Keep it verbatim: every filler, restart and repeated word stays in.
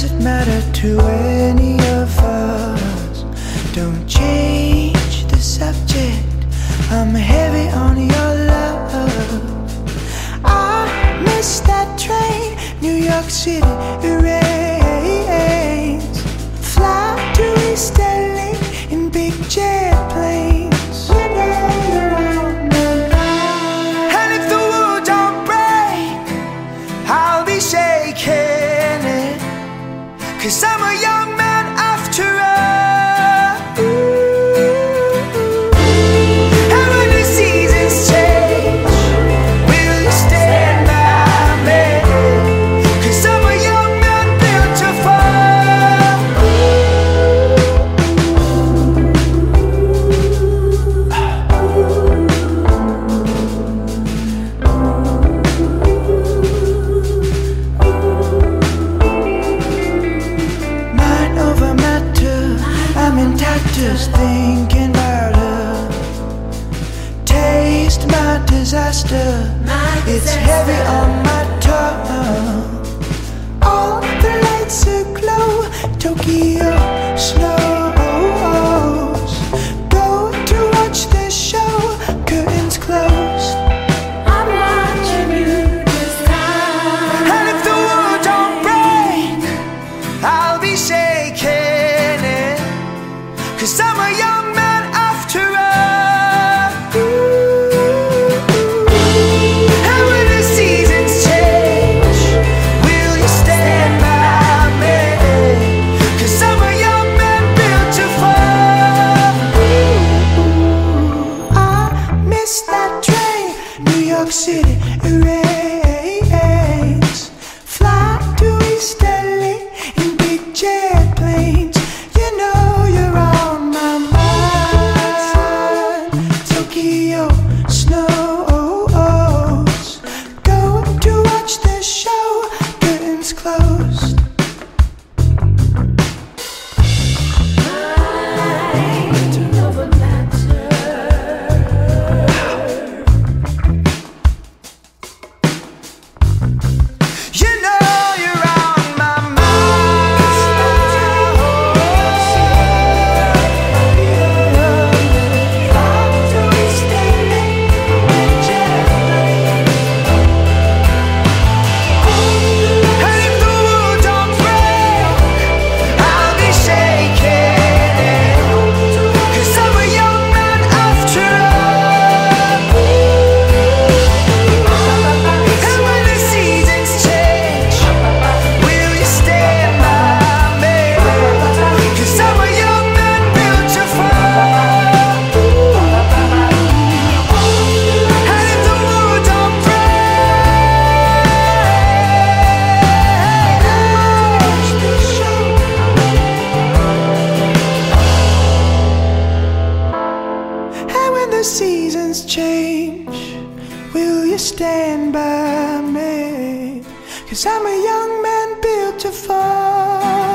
it matter to any of us? Don't change the subject, I'm heavy on your love. I miss that train, New York City, it rains. Fly to East L A in big jet planes. You know you're on my mind. And if the world don't break, I'll be shaking it, 'cause I'm a young man after all. And when the seasons change, will you stand by me? 'Cause I'm a young man built to fall. Mind over matter, I'm in tatters thinking about her. Taste my disaster, it's heavy on my tongue. All the lights aglow, Tokyo snows. Go to watch the show, curtains closed. I'm watching you this time. And if the world don't break, I'll be shaking it, 'cause I'm a young man after all. And when the seasons change, will you stand by me? 'Cause I'm a young man built to fall. I miss that train, New York City, it rains. Fly to East L A in big jet planes. You know you're on my mind. Tokyo snows. Go to watch the show, curtains closed. Mind over matter. You know you're on my mind. Fly to East L A in jet planes. And if the world don't break, I'll be shaking it, 'cause I'm a young man after all. And when the seasons change, will you stand by me? 'Cause I'm a young man built to fall. And if the world don't break, watch the show. And when the seasons change, will you stand by me? 'Cause I'm a young man built to fall.